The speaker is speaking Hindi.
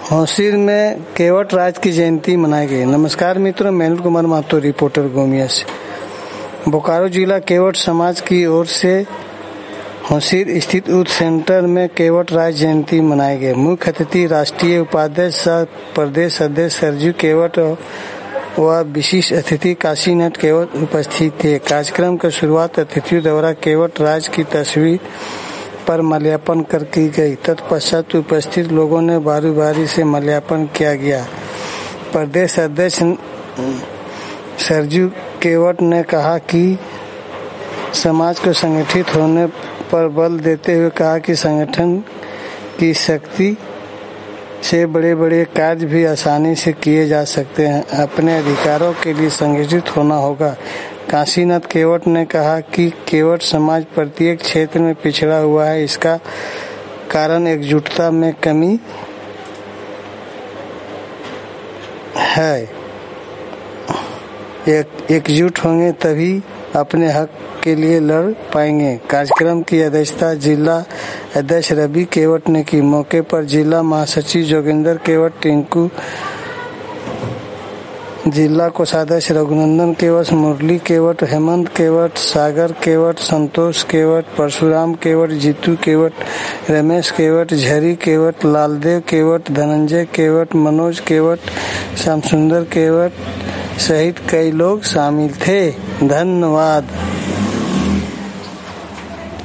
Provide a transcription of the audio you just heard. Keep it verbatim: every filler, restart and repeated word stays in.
होशिर में केवट राज की जयंती मनाई गई। नमस्कार मित्रों, मैं अनिल कुमार महतो, रिपोर्टर गोमिया से। बोकारो जिला केवट समाज की ओर से होशिर स्थित यूथ सेंटर में केवट राज जयंती मनाई गई। मुख्य अतिथि राष्ट्रीय उपाध्यक्ष सह प्रदेश अध्यक्ष सरजू केवट व विशिष्ट अतिथि काशीनाथ केवट उपस्थित थे। कार्यक्रम की शुरुआत अतिथियों द्वारा केवट राज की तस्वीर पर माल्यार्पण कर की गई। तत्पश्चात उपस्थित लोगों ने बारी बारी से माल्यार्पण किया गया। प्रदेश अध्यक्ष सरजू केवट ने कहा कि समाज को संगठित होने पर बल देते हुए कहा कि संगठन की शक्ति से बड़े बड़े कार्य भी आसानी से किए जा सकते हैं। अपने अधिकारों के लिए संगठित होना होगा। काशीनाथ केवट ने कहा कि केवट समाज प्रत्येक क्षेत्र में पिछड़ा हुआ है। इसका कारण एकजुटता में कमी है। एक एकजुट होंगे तभी अपने हक के लिए लड़ पाएंगे। कार्यक्रम की अध्यक्षता जिला अध्यक्ष रवि केवट ने की। मौके पर जिला महासचिव जोगिंदर केवट, टिंकू जिला कोषाध्यक्ष रघुनंदन केवट, मुरली केवट, हेमंत केवट, सागर केवट, संतोष केवट, परशुराम केवट, जीतू केवट, रमेश केवट, झरी केवट, लालदेव केवट, धनंजय केवट, मनोज केवट, श्यामसुंदर केवट सहित कई लोग शामिल थे। धन्यवाद।